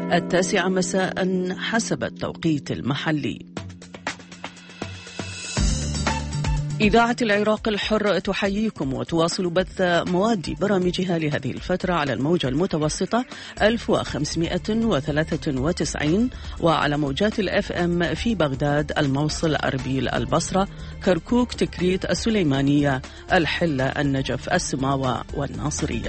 9 مساء حسب التوقيت المحلي. إذاعة العراق الحر تحييكم وتواصل بث مواد برامجها لهذه الفترة على الموجة المتوسطة 1593 وعلى موجات الFM في بغداد، الموصل، أربيل، البصرة، كركوك، تكريت، السليمانية، الحلة، النجف، السماوة والناصرية.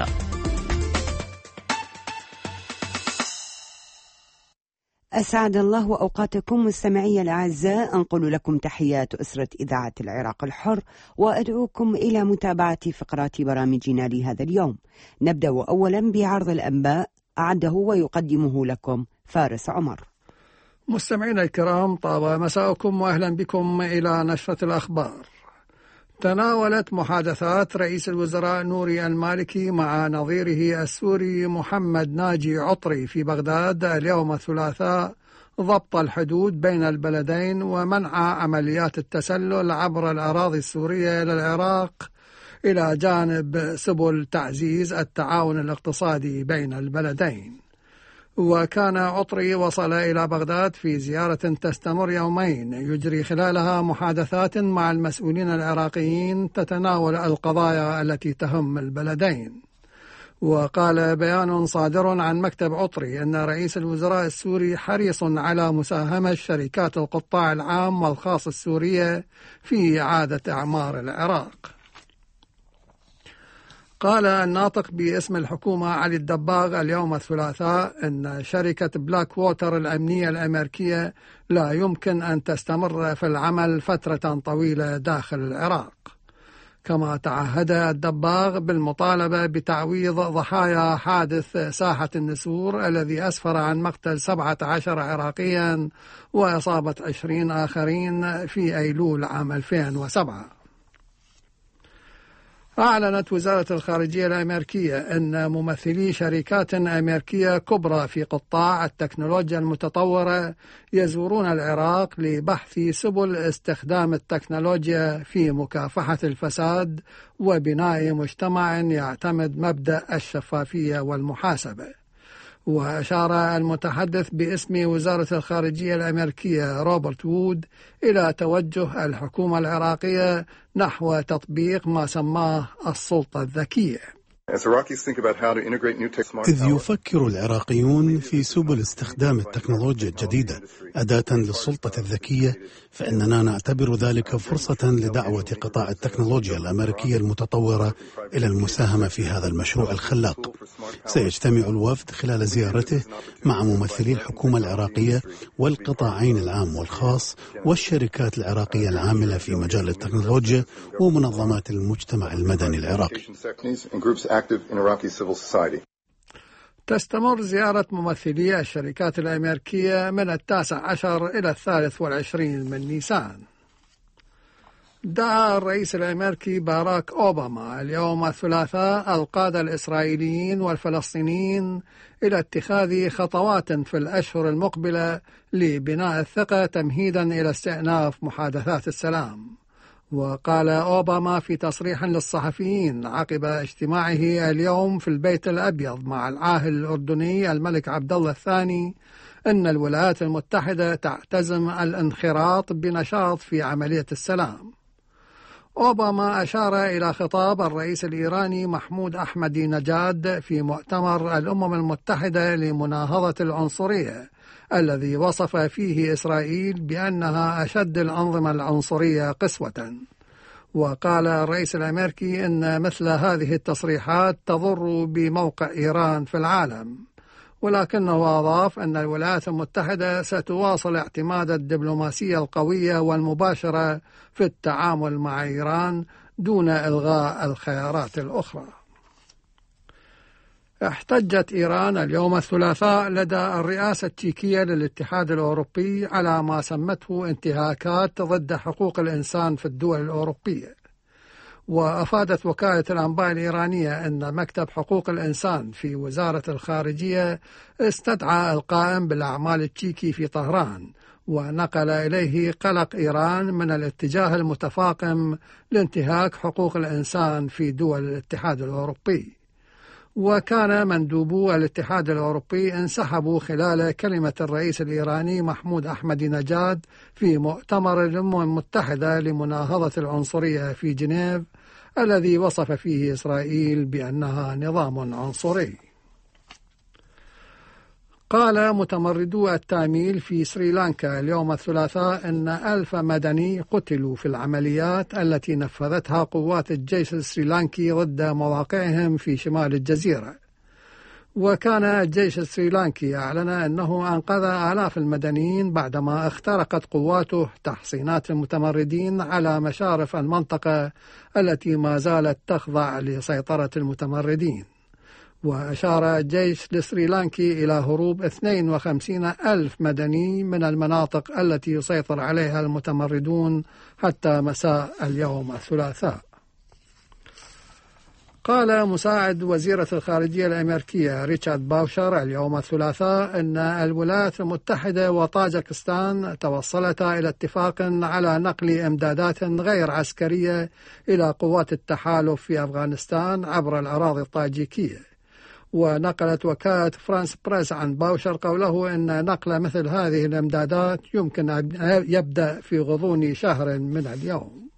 أسعد الله أوقاتكم مستمعي الأعزاء. أنقل لكم تحيات أسرة إذاعة العراق الحر وأدعوكم إلى متابعة فقرات برامجنا لهذا اليوم. نبدأ أولا بعرض الأنباء، أعده ويقدمه لكم فارس عمر. مستمعينا الكرام، طاب مساءكم وأهلا بكم إلى نشرة الأخبار. تناولت محادثات رئيس الوزراء نوري المالكي مع نظيره السوري محمد ناجي عطري في بغداد اليوم الثلاثاء ضبط الحدود بين البلدين ومنع عمليات التسلل عبر الأراضي السورية إلى العراق، إلى جانب سبل تعزيز التعاون الاقتصادي بين البلدين. وكان عطري وصل إلى بغداد في زيارة تستمر يومين يجري خلالها محادثات مع المسؤولين العراقيين تتناول القضايا التي تهم البلدين. وقال بيان صادر عن مكتب عطري أن رئيس الوزراء السوري حريص على مساهمة شركات القطاع العام والخاص السورية في إعادة إعمار العراق. قال الناطق باسم الحكومة علي الدباغ اليوم الثلاثاء أن شركة بلاك ووتر الأمنية الأمريكية لا يمكن أن تستمر في العمل فترة طويلة داخل العراق. كما تعهد الدباغ بالمطالبة بتعويض ضحايا حادث ساحة النسور الذي أسفر عن مقتل 17 عراقيا وإصابة 20 آخرين في أيلول عام 2007. أعلنت وزارة الخارجية الأمريكية أن ممثلي شركات أمريكية كبرى في قطاع التكنولوجيا المتطورة يزورون العراق لبحث سبل استخدام التكنولوجيا في مكافحة الفساد وبناء مجتمع يعتمد مبدأ الشفافية والمحاسبة. وأشار المتحدث باسم وزارة الخارجية الأمريكية روبرت وود إلى توجه الحكومة العراقية نحو تطبيق ما سماه السلطة الذكية. إذ يفكر العراقيون في سبل استخدام التكنولوجيا الجديدة أداة للسلطة الذكية، فإننا نعتبر ذلك فرصة لدعوة قطاع التكنولوجيا الأمريكية المتطورة إلى المساهمة في هذا المشروع الخلاق. سيجتمع الوفد خلال زيارته مع ممثلي الحكومة العراقية والقطاعين العام والخاص والشركات العراقية العاملة في مجال التكنولوجيا ومنظمات المجتمع المدني العراقي. تستمر زيارة ممثلي الشركات الأمريكية من 19 إلى 23 من نيسان. دعا الرئيس الأمريكي باراك أوباما اليوم الثلاثاء القادة الإسرائيليين والفلسطينيين إلى اتخاذ خطوات في الأشهر المقبلة لبناء الثقة تمهيدا إلى استئناف محادثات السلام. وقال أوباما في تصريح للصحفيين عقب اجتماعه اليوم في البيت الأبيض مع العاهل الأردني الملك عبد الله الثاني أن الولايات المتحدة تعتزم الانخراط بنشاط في عملية السلام. أوباما أشار إلى خطاب الرئيس الإيراني محمود أحمدي نجاد في مؤتمر الأمم المتحدة لمناهضة العنصرية الذي وصف فيه إسرائيل بأنها أشد الأنظمة العنصرية قسوة. وقال الرئيس الأمريكي أن مثل هذه التصريحات تضر بموقع إيران في العالم، ولكنه أضاف أن الولايات المتحدة ستواصل اعتماد الدبلوماسية القوية والمباشرة في التعامل مع إيران دون إلغاء الخيارات الأخرى. احتجت إيران اليوم الثلاثاء لدى الرئاسة التشيكية للاتحاد الأوروبي على ما سمته انتهاكات ضد حقوق الإنسان في الدول الأوروبية. وأفادت وكالة الأنباء الإيرانية أن مكتب حقوق الإنسان في وزارة الخارجية استدعى القائم بالأعمال التشيكي في طهران ونقل إليه قلق إيران من الاتجاه المتفاقم لانتهاك حقوق الإنسان في دول الاتحاد الأوروبي. وكان مندوبو الاتحاد الأوروبي انسحبوا خلال كلمة الرئيس الإيراني محمود أحمد نجاد في مؤتمر الأمم المتحدة لمناهضة العنصرية في جنيف، الذي وصف فيه إسرائيل بأنها نظام عنصري. قال متمردو التاميل في سريلانكا اليوم الثلاثاء أن 1000 مدني قتلوا في العمليات التي نفذتها قوات الجيش السريلانكي ضد مواقعهم في شمال الجزيرة. وكان الجيش السريلانكي أعلن أنه أنقذ آلاف المدنيين بعدما اخترقت قواته تحصينات المتمردين على مشارف المنطقة التي ما زالت تخضع لسيطرة المتمردين. وأشار الجيش السريلانكي إلى هروب 52,000 مدني من المناطق التي يسيطر عليها المتمردون حتى مساء اليوم الثلاثاء. قال مساعد وزيرة الخارجية الأمريكية ريتشارد باوشر اليوم الثلاثاء أن الولايات المتحدة وطاجكستان توصلتا إلى اتفاق على نقل إمدادات غير عسكرية إلى قوات التحالف في أفغانستان عبر الأراضي الطاجيكية. ونقلت وكالة فرانس بريس عن باوشر قوله أن نقل مثل هذه الإمدادات يمكن أن يبدأ في غضون شهر من اليوم.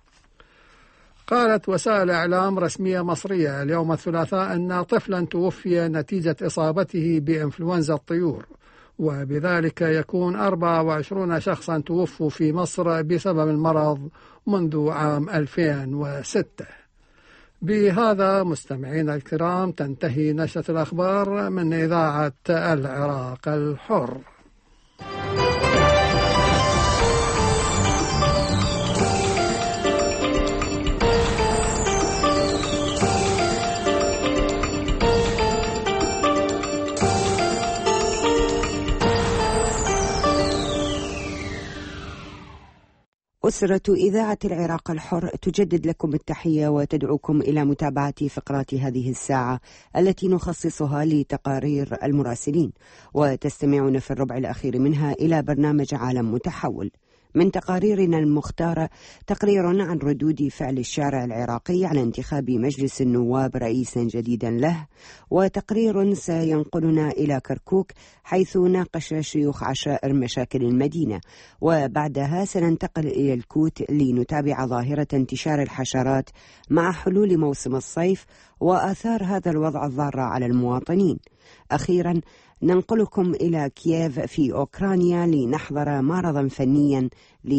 قالت وسائل إعلام رسمية مصرية اليوم الثلاثاء أن طفلا توفي نتيجة إصابته بإنفلونزا الطيور، وبذلك يكون 24 شخصا توفوا في مصر بسبب المرض منذ عام 2006. بهذا مستمعينا الكرام تنتهي نشرة الأخبار من إذاعة العراق الحر. أسرة إذاعة العراق الحر تجدد لكم التحية وتدعوكم إلى متابعة فقرات هذه الساعة التي نخصصها لتقارير المراسلين، وتستمعون في الربع الأخير منها إلى برنامج عالم متحول. من تقاريرنا المختارة تقرير عن ردود فعل الشارع العراقي على انتخاب مجلس النواب رئيسا جديدا له، وتقرير سينقلنا إلى كركوك حيث ناقش شيوخ عشائر مشاكل المدينة، وبعدها سننتقل إلى الكوت لنتابع ظاهرة انتشار الحشرات مع حلول موسم الصيف وآثار هذا الوضع الضارة على المواطنين. أخيرا ننقلكم إلى كييف في أوكرانيا لنحضر معرضا فنيا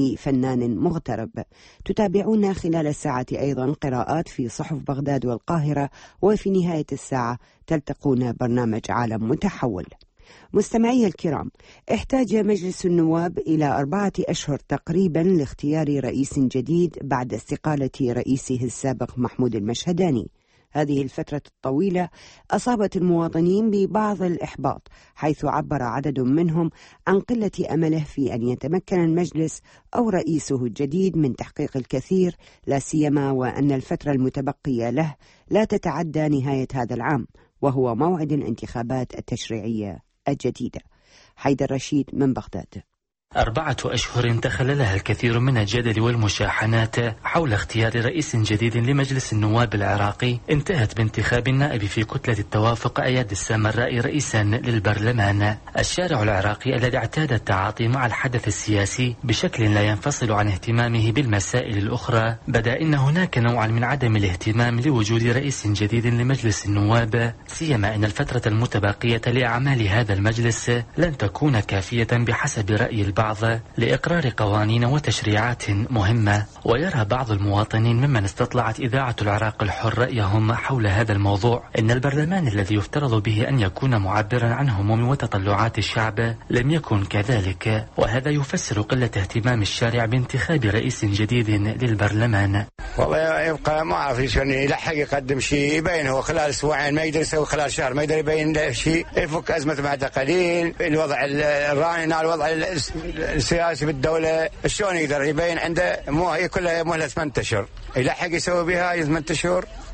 لفنان مغترب. تتابعون خلال الساعة أيضا قراءات في صحف بغداد والقاهرة، وفي نهاية الساعة تلتقون برنامج عالم متحول. مستمعي الكرام، احتاج مجلس النواب إلى 4 أشهر تقريبا لاختيار رئيس جديد بعد استقالة رئيسه السابق محمود المشهداني. هذه الفترة الطويلة أصابت المواطنين ببعض الإحباط، حيث عبر عدد منهم عن قلة أمله في أن يتمكن المجلس أو رئيسه الجديد من تحقيق الكثير، لا سيما وأن الفترة المتبقية له لا تتعدى نهاية هذا العام، وهو موعد الانتخابات التشريعية الجديدة. حيدر رشيد من بغداد. 4 أشهر تخللها الكثير من الجدل والمشاحنات حول اختيار رئيس جديد لمجلس النواب العراقي انتهت بانتخاب النائب في كتلة التوافق أياد السامراء رئيسا للبرلمان. الشارع العراقي الذي اعتاد التعاطي مع الحدث السياسي بشكل لا ينفصل عن اهتمامه بالمسائل الأخرى بدا إن هناك نوعا من عدم الاهتمام لوجود رئيس جديد لمجلس النواب، سيما أن الفترة المتبقية لأعمال هذا المجلس لن تكون كافية بحسب رأي البعض لإقرار قوانين وتشريعات مهمة. ويرى بعض المواطنين ممن استطلعت إذاعة العراق الحر رأيهم حول هذا الموضوع أن البرلمان الذي يفترض به أن يكون معبرا عن هموم وتطلعات الشعب لم يكن كذلك، وهذا يفسر قلة اهتمام الشارع بانتخاب رئيس جديد للبرلمان. والله يبقى ما أعرف شلون يلحق يقدم شيء يبين، هو خلال أسبوعين ما يقدر يسوي، خلال شهر ما يقدر يبين له شيء، يفك أزمة بعد قليل. الوضع الراهن على الوضع السياسي بالدولة شلون يقدر يبين عنده؟ مو هي كلها مهلة 8 أشهر يلحق يسوي بها 8 أشهر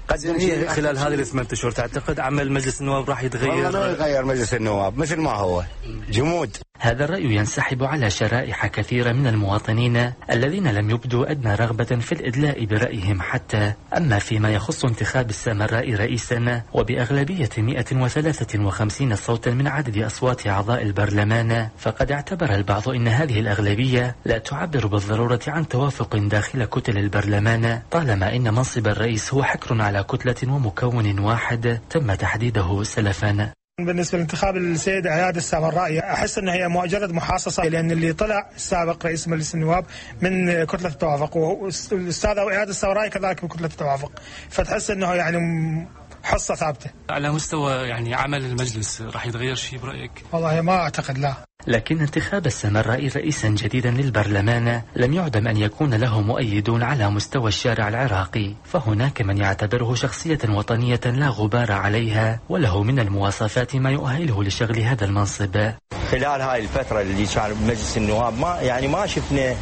قدم شيء. خلال هذه ال8 أشهر تعتقد عمل مجلس النواب راح يتغير؟ والله لا يغير مجلس النواب مثل ما هو جمود. هذا الرأي ينسحب على شرائح كثيرة من المواطنين الذين لم يبدوا أدنى رغبة في الإدلاء برأيهم حتى. أما فيما يخص انتخاب السامراء رئيسا وبأغلبية 153 صوتا من عدد أصوات أعضاء البرلمان، فقد اعتبر البعض أن هذه الأغلبية لا تعبر بالضرورة عن توافق داخل كتل البرلمان، طالما أن منصب الرئيس هو حكر على كتلة ومكون واحد تم تحديده سلفا. بالنسبة لانتخاب السيد عياد السامرائي أحس أنها هي مجرد محاصصة، لأن اللي طلع السابق رئيس مجلس النواب من كتلة التوافق، والأستاذ عياد السامرائي كذلك من كتلة التوافق، فتحس أنه يعني حصة ثابتة. على مستوى يعني عمل المجلس راح يتغير شيء برأيك؟ والله ما أعتقد، لا. لكن انتخاب السامرائي رئيسا جديدا للبرلمان لم يعدم أن يكون له مؤيدون على مستوى الشارع العراقي، فهناك من يعتبره شخصية وطنية لا غبار عليها، وله من المواصفات ما يؤهله لشغل هذا المنصب. خلال هاي الفترة اللي كان مجلس النواب ما شفنا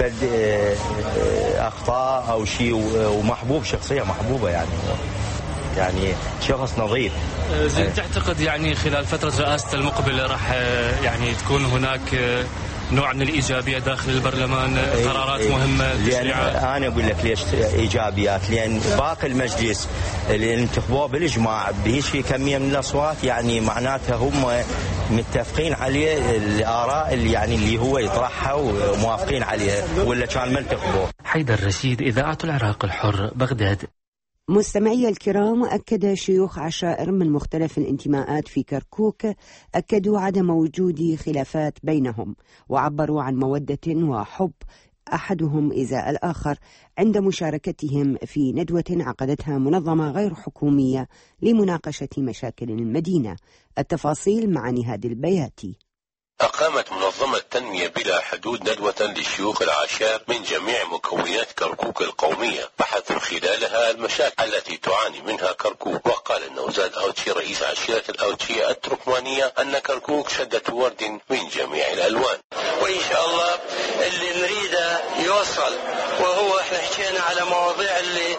أخطاء أو شيء، ومحبوب، شخصية محبوبة يعني شخص نظيف. تعتقد يعني خلال فترة رئاسة المقبلة راح يعني تكون هناك نوع من الإيجابية داخل البرلمان، قرارات مهمة، تشريعات؟ أنا أقول لك ليش إيجابيات، لأن باقي المجلس اللي انتخبوه بالإجماع بهيك كمية من الأصوات، يعني معناتها هم متفقين عليه الآراء اللي هو يطرحها وموافقين عليها، ولا كان ما انتخبوه. حيدر رشيد، إذاعة العراق الحر، بغداد. مستمعي الكرام، أكد شيوخ عشائر من مختلف الانتماءات في كركوك أكدوا عدم وجود خلافات بينهم، وعبروا عن مودة وحب أحدهم إزاء الآخر عند مشاركتهم في ندوة عقدتها منظمة غير حكومية لمناقشة مشاكل المدينة. التفاصيل مع نهاد البياتي. أقامت منظمة تنمية بلا حدود ندوة للشيوخ العشائر من جميع مكونات كركوك القومية، بحثوا خلالها المشاكل التي تعاني منها كركوك. وقال النوزاد أوتشي رئيس عشيرة الأوتشية التركمانية أن كركوك شدة ورد من جميع الألوان، وإن شاء الله اللي نريده يوصل، وهو احنا حكينا على مواضيع اللي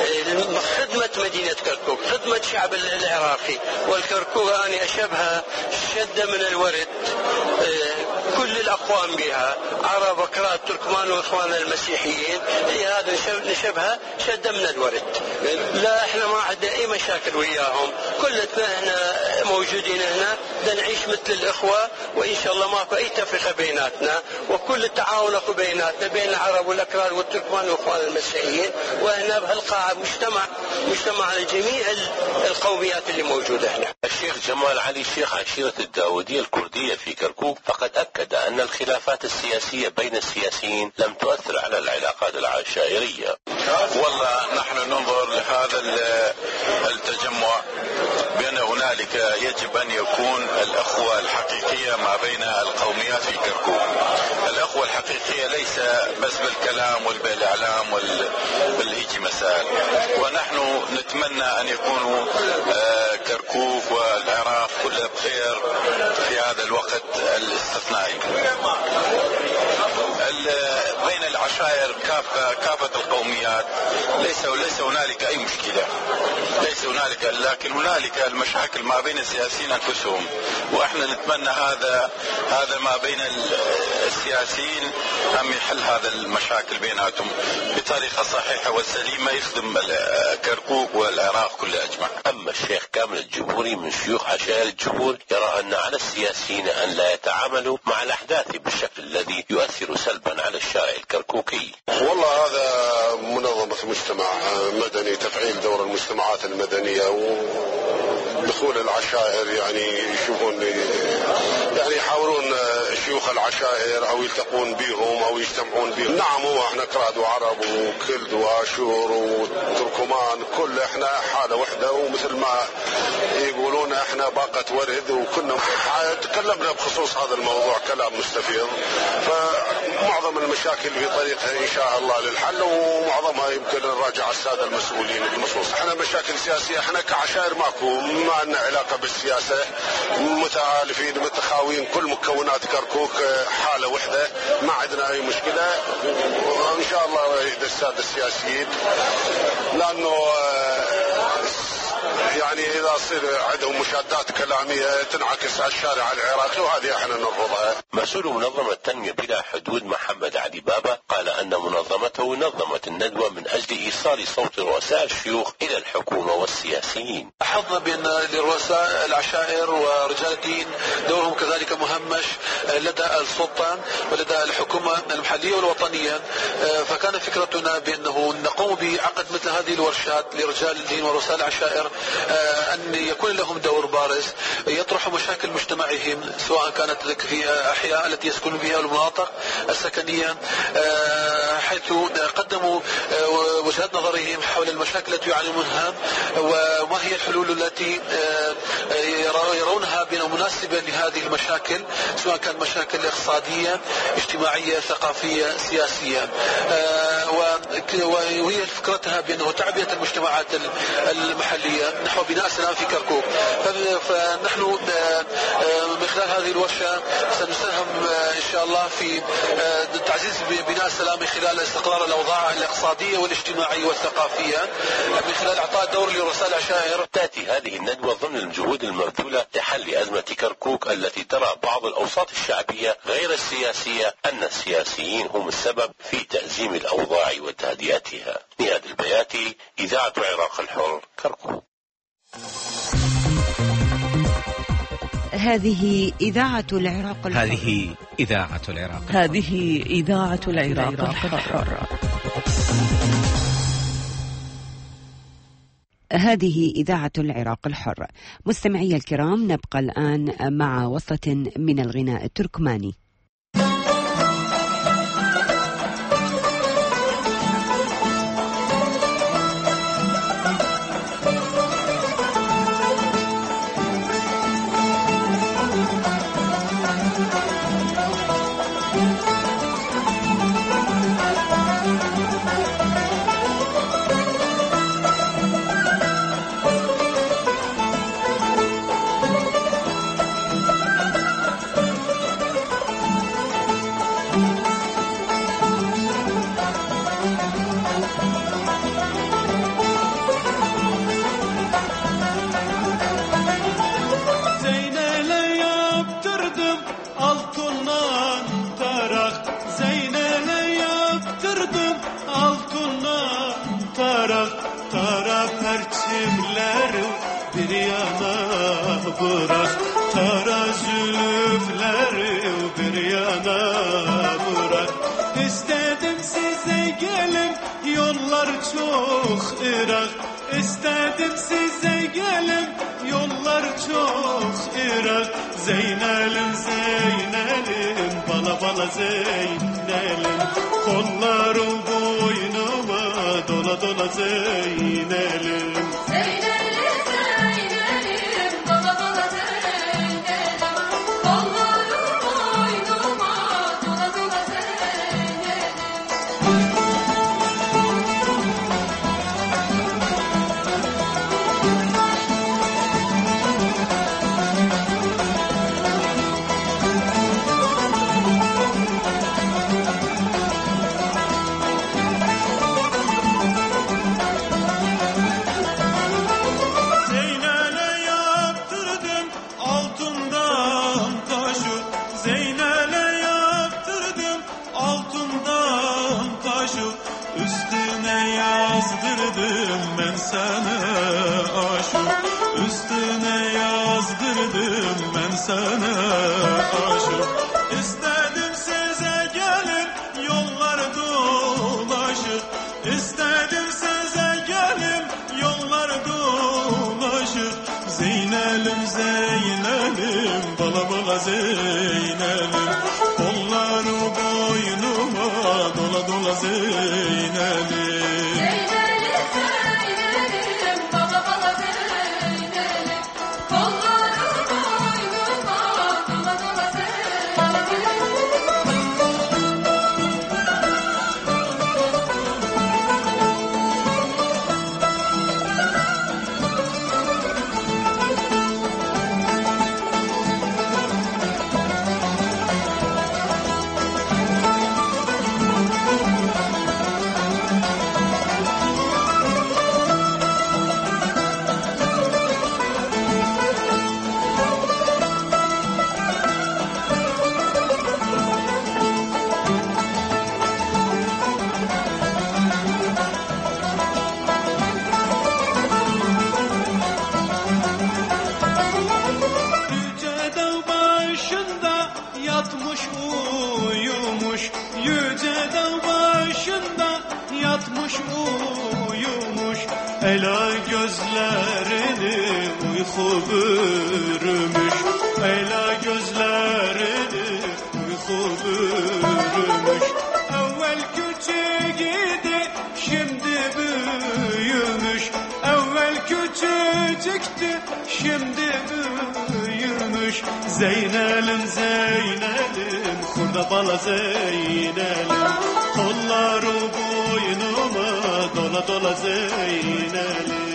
خدمة مدينة كركوك، خدمة شعب العراقي، والكركوك أنا أشبهها شدة من الورد، كل الأقوام بها، عرب وكراد تركمان وإخواننا المسيحيين، هي هذا نشبهها شدة من الورد. لا احنا ما عندنا أي مشاكل وياهم، كلنا احنا موجودين هنا نعيش مثل الإخوة، وإن شاء الله ماكو أي تفرقة بيناتنا، وكل التعاون اكو بيناتنا بين العرب والأكراد والتركمان وإخواننا المسيحيين، وهنا بهالقاعة مجتمع على جميع القوميات اللي موجودة هنا. الشيخ جمال علي الشيخ عشيرة الداودية الكردية في كركوك فقد أكد أن الخلافات السياسية بين السياسيين لم تؤثر على العلاقات العشائرية. والله نحن ننظر لهذا التجمع بأن هنالك يجب أن يكون الأخوة الحقيقية ما بين القوميات في كركوك. الأخوة الحقيقية ليس بس بالكلام والبالإعلام والهيجي مسائل، ونحن نتمنى أن يكونوا كركوك والعراق كلها بخير في هذا الوقت الاستثنائي. بين العشائر كافة القوميات ليس هنالك أي مشكلة، ليس هنالك، لكن هنالك المشاكل ما بين السياسيين أنفسهم، وإحنا نتمنى هذا ما بين السياسيين أم يحل هذا المشاكل بيناتهم بطريقة صحيحة والسليمة يخدم كركوك والعراق كله أجمع. أما الشيخ كامل الجبوري من شيوخ عشائر الجبور يرى أن على السياسيين أن لا يتعاملوا مع الأحداث بالشكل الذي يؤثر سلبا على الشارع الكركوكي. والله هذا منظمة مجتمع مدني، تفعيل دور المجتمعات المدنية ودخول العشائر، يعني يشوفون يعني يحاولون شيوخ العشائر او يلتقون بهم او يجتمعون بهم. نعم، هو احنا كراد وعرب وكلد واشور وتركمان، كل احنا حاله وحده، ومثل ما يقولون احنا باقة ورد، وكنا تكلمنا بخصوص هذا الموضوع كلام مستفيض، فمعظم المشاكل في طريقها ان شاء الله للحل، ومعظمها يمكن نراجع الساده المسؤولين بخصوص. احنا مشاكل سياسيه، احنا كعشائر ماكو، ما لنا علاقه بالسياسه، متآلفين متخاوين، كل مكونات كركوك حاله وحده، ما عندنا اي مشكله، وان شاء الله يهدى الساده السياسيين، لانه يعني إذا صير عندهم مشادات كلامية تنعكس على الشارع العراقي، وهذه احنا نرفضها. مسؤول منظمة التنمية بلا حدود محمد علي بابا قال أن منظمته نظمت الندوة من أجل إيصال صوت رؤساء الشيوخ إلى الحكومة والسياسيين. لاحظنا بأن لرؤساء العشائر ورجال الدين دورهم كذلك مهمش لدى السلطة ولدى الحكومة المحلية والوطنية، فكان فكرتنا بأنه نقوم بعقد مثل هذه الورشات لرجال الدين ورؤساء العشائر أن يكون لهم دور بارز، يطرحوا مشاكل مجتمعهم سواء كانت في أحياء التي يسكنون بها المناطق السكنية، حيث قدموا وجهات نظرهم حول المشاكل التي يعانون منها وما هي الحلول التي يرونها بأنها مناسبة لهذه المشاكل، سواء كان مشاكل اقتصادية اجتماعية ثقافية سياسية، وهي فكرتها بأنه تعبئة المجتمعات المحلية نحو بناء سلام في كركوك. فنحن من خلال هذه الورشة سنساهم إن شاء الله في تعزيز بناء السلام من خلال استقرار الأوضاع الاقتصادية والاجتماعية والثقافية من خلال إعطاء دور لرؤساء العشائر. تأتي هذه الندوة ضمن الجهود المبذولة لحل أزمة كركوك التي ترى بعض الأوساط الشعبية غير السياسية أن السياسيين هم السبب في تأزيم الأوضاع وتهدئتها. نهاد البياتي، إذاعة العراق الحر، كركوك. هذه إذاعة العراق الحر. هذه إذاعة العراق الحر. هذه إذاعة العراق الحر. هذه إذاعة العراق الحر. مستمعي الكرام، نبقى الآن مع وصلة من الغناء التركماني. Bırak tara zülüfleri bir yana bırak. İstedim size gelin yollar çok ırak. İstedim size gelin yollar çok ırak. Zeynelim Zeynelim bala bala Zeynelim. Kollarım boynuma dola dola Zeynelim. Sana aşık istedim size gelin yollar dolaşır. İstedim size gelin yollar dolaşır. Zeynelim Zeynelim bala bala Zeynelim. Kolları boynuma dola dola Zeynelim. uyku bürümüş, Leyla gözlerini uyku bürümüş. Evvel küçük idi, şimdi büyümüş. Evvel küçücüktü, şimdi büyümüş. Zeynelim Zeynelim, kurda bala Zeynelim. Kolları boynuma dola dola Zeynelim.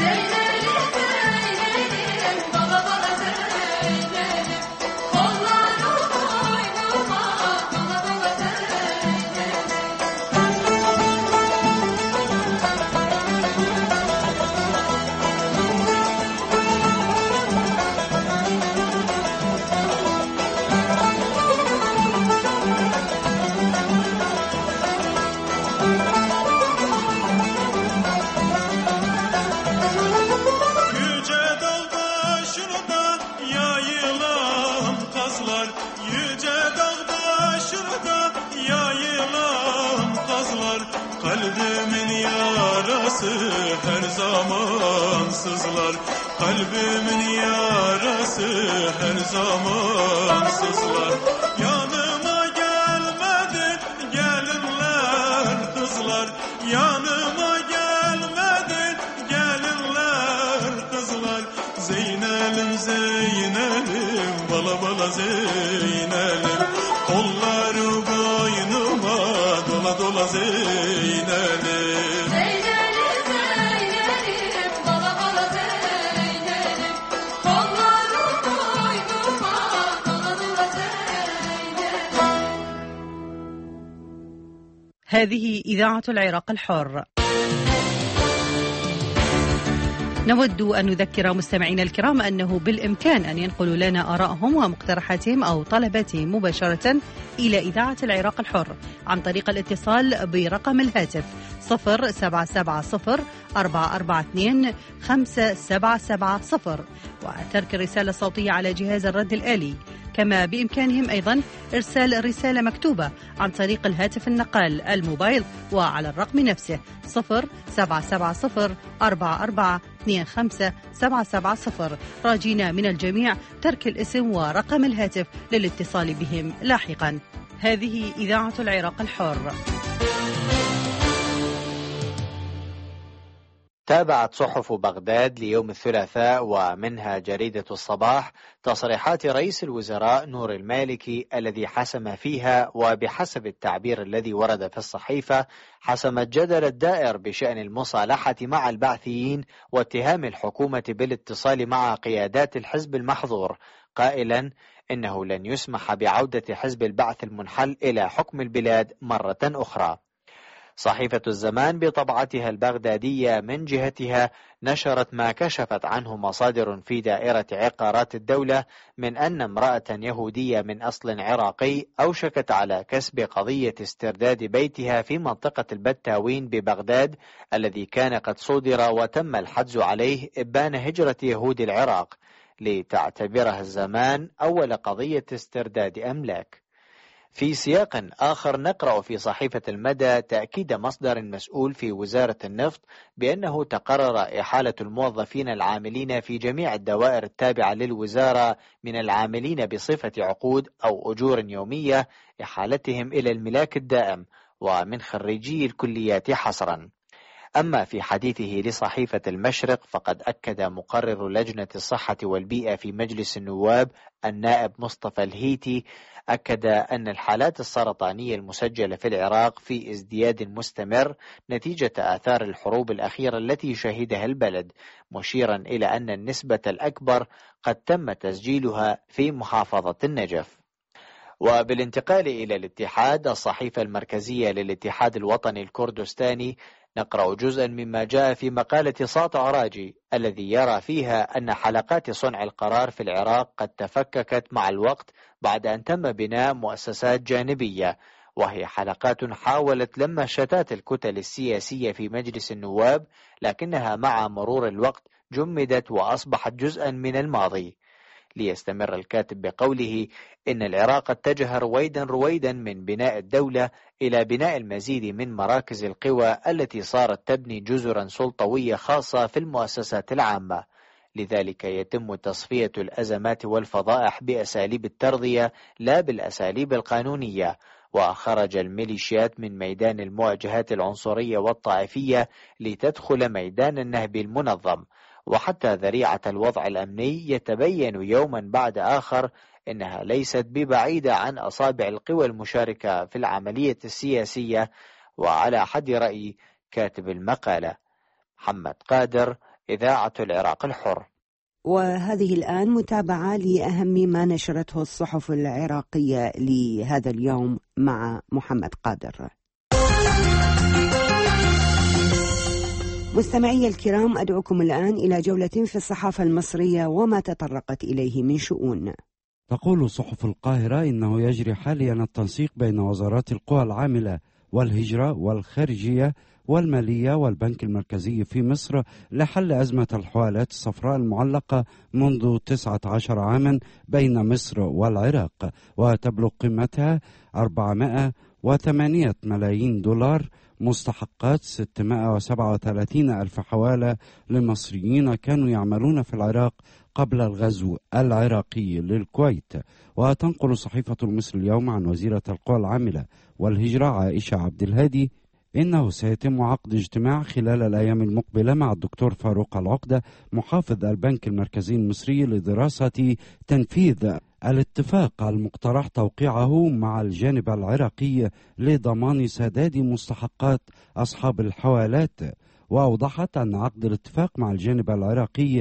Kalbimin yarası her zaman sızlar. Kalbimin yarası her zaman sızlar. Yanıma gelmedi gelinler kızlar. Yanıma gelmedi gelinler kızlar. Zeynelim Zeynelim bala bala Zeynelim. Kolları boynuma dola dola Zeynelim. هذه إذاعة العراق الحر. نود أن نذكر مستمعينا الكرام أنه بالإمكان أن ينقلوا لنا آرائهم ومقترحاتهم أو طلباتهم مباشرة إلى إذاعة العراق الحر عن طريق الاتصال برقم الهاتف 0770-442-570 وترك الرسالة الصوتية على جهاز الرد الآلي. كما بإمكانهم أيضا إرسال رسالة مكتوبة عن طريق الهاتف النقال الموبايل وعلى الرقم نفسه 0770-4425-770 راجين من الجميع ترك الاسم ورقم الهاتف للاتصال بهم لاحقا. هذه إذاعة العراق الحر. تابعت صحف بغداد ليوم الثلاثاء ومنها جريدة الصباح تصريحات رئيس الوزراء نور المالكي الذي حسم فيها وبحسب التعبير الذي ورد في الصحيفة حسم الجدل الدائر بشأن المصالحة مع البعثيين واتهام الحكومة بالاتصال مع قيادات الحزب المحظور قائلا إنه لن يسمح بعودة حزب البعث المنحل إلى حكم البلاد مرة أخرى. صحيفة الزمان بطبعتها البغدادية من جهتها نشرت ما كشفت عنه مصادر في دائرة عقارات الدولة من أن امرأة يهودية من أصل عراقي أوشكت على كسب قضية استرداد بيتها في منطقة البتاوين ببغداد الذي كان قد صدر وتم الحجز عليه إبان هجرة يهود العراق، لتعتبرها الزمان أول قضية استرداد أملاك. في سياق آخر نقرأ في صحيفة المدى تأكيد مصدر مسؤول في وزارة النفط بأنه تقرر إحالة الموظفين العاملين في جميع الدوائر التابعة للوزارة من العاملين بصفة عقود أو أجور يومية إحالتهم إلى الملاك الدائم ومن خريجي الكليات حصرا. أما في حديثه لصحيفة المشرق فقد أكد مقرر لجنة الصحة والبيئة في مجلس النواب النائب مصطفى الهيتي أكد أن الحالات السرطانية المسجلة في العراق في ازدياد مستمر نتيجة آثار الحروب الأخيرة التي شهدها البلد، مشيرا إلى أن النسبة الأكبر قد تم تسجيلها في محافظة النجف. وبالانتقال إلى الاتحاد الصحيفة المركزية للاتحاد الوطني الكردستاني نقرأ جزءا مما جاء في مقالة ساطع راجي الذي يرى فيها أن حلقات صنع القرار في العراق قد تفككت مع الوقت بعد أن تم بناء مؤسسات جانبية، وهي حلقات حاولت لم شتات الكتل السياسية في مجلس النواب لكنها مع مرور الوقت جمدت وأصبحت جزءا من الماضي. ليستمر الكاتب بقوله إن العراق اتجه رويدا من بناء الدولة إلى بناء المزيد من مراكز القوى التي صارت تبني جزرا سلطوية خاصة في المؤسسات العامة، لذلك يتم تصفية الأزمات والفضائح بأساليب الترضية لا بالأساليب القانونية. وخرج الميليشيات من ميدان المواجهات العنصرية والطائفية لتدخل ميدان النهب المنظم، وحتى ذريعة الوضع الأمني يتبين يوما بعد آخر إنها ليست ببعيدة عن أصابع القوى المشاركة في العملية السياسية. وعلى حد رأي كاتب المقالة محمد قادر، إذاعة العراق الحر. وهذه الآن متابعة لأهم ما نشرته الصحف العراقية لهذا اليوم مع محمد قادر. مستمعي الكرام، أدعوكم الآن إلى جولة في الصحافة المصرية وما تطرقت إليه من شؤون. تقول صحف القاهرة إنه يجري حاليا التنسيق بين وزارات القوى العاملة والهجرة والخارجية والمالية والبنك المركزي في مصر لحل أزمة الحوالات الصفراء المعلقة منذ 19 عاما بين مصر والعراق، وتبلغ قيمتها 408 ملايين دولار، مستحقات 637 ألف حوالة لمصريين كانوا يعملون في العراق قبل الغزو العراقي للكويت. وتنقل صحيفة المصري اليوم عن وزيرة القوى العاملة والهجرة عائشة عبد الهادي إنه سيتم عقد اجتماع خلال الأيام المقبلة مع الدكتور فاروق العقدة محافظ البنك المركزي المصري لدراسة تنفيذ الاتفاق المقترح توقيعه مع الجانب العراقي لضمان سداد مستحقات أصحاب الحوالات. وأوضحت أن عقد الاتفاق مع الجانب العراقي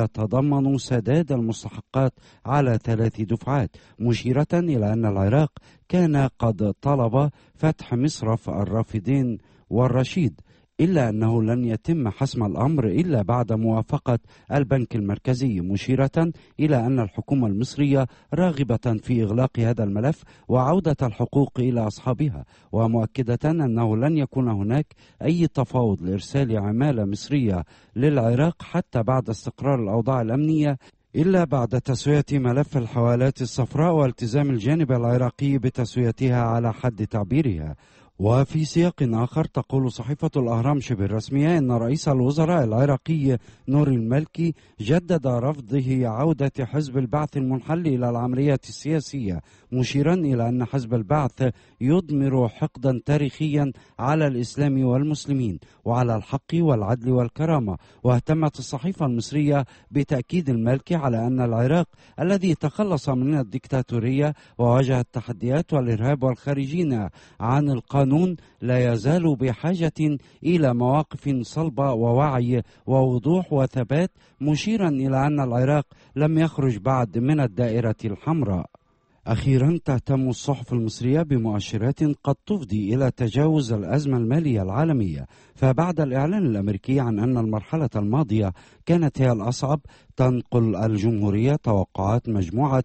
يتضمن سداد المستحقات على 3 دفعات، مشيرة إلى أن العراق كان قد طلب فتح مصرف الرافدين والرشيد، إلا أنه لن يتم حسم الأمر إلا بعد موافقة البنك المركزي، مشيرة إلى أن الحكومة المصرية راغبة في إغلاق هذا الملف وعودة الحقوق إلى أصحابها، ومؤكدة أنه لن يكون هناك أي تفاوض لإرسال عمالة مصرية للعراق حتى بعد استقرار الأوضاع الأمنية، إلا بعد تسوية ملف الحوالات الصفراء والتزام الجانب العراقي بتسويتها على حد تعبيرها. وفي سياق آخر تقول صحيفة الأهرام شبه الرسمية إن رئيس الوزراء العراقي نور المالكي جدد رفضه عودة حزب البعث المنحل إلى العمليات السياسية، مشيرا إلى أن حزب البعث يضمر حقدا تاريخيا على الإسلام والمسلمين وعلى الحق والعدل والكرامة. واهتمت الصحيفة المصرية بتأكيد المالكي على أن العراق الذي تخلص من الدكتاتورية وواجه التحديات والإرهاب والخارجين عن القانون لا يزال بحاجة إلى مواقف صلبة ووعي ووضوح وثبات، مشيرا إلى أن العراق لم يخرج بعد من الدائرة الحمراء. أخيرا تهتم الصحف المصرية بمؤشرات قد تفضي إلى تجاوز الأزمة المالية العالمية، فبعد الإعلان الأمريكي عن أن المرحلة الماضية كانت هي الأصعب، تنقل الجمهورية توقعات مجموعة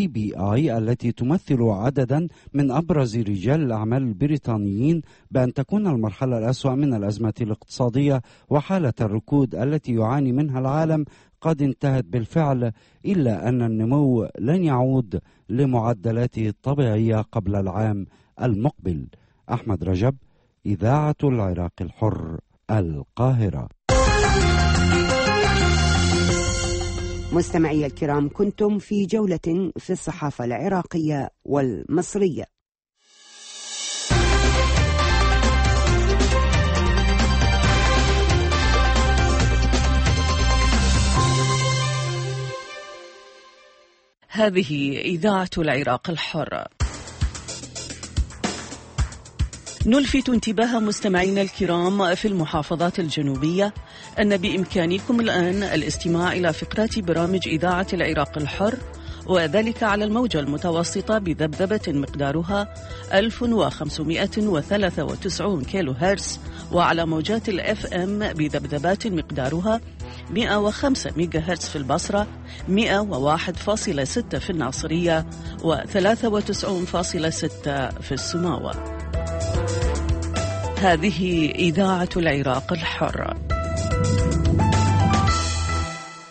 CBI التي تمثل عددا من أبرز رجال الأعمال البريطانيين بأن تكون المرحلة الأسوأ من الأزمة الاقتصادية وحالة الركود التي يعاني منها العالم قد انتهت بالفعل، إلا أن النمو لن يعود لمعدلاته الطبيعية قبل العام المقبل. أحمد رجب، إذاعة العراق الحر، القاهرة. مستمعي الكرام، كنتم في جولة في الصحافة العراقية والمصرية. هذه إذاعة العراق الحر. نلفت انتباه مستمعينا الكرام في المحافظات الجنوبية أن بإمكانكم الآن الاستماع إلى فقرات برامج إذاعة العراق الحر، وذلك على الموجة المتوسطة بذبذبة مقدارها 1593 كيلو هرتز، وعلى موجات الFM بذبذبات مقدارها 105 ميجا هرتز في البصرة، 101.6 في الناصرية، و93.6 في السماوة. هذه إذاعة العراق الحر.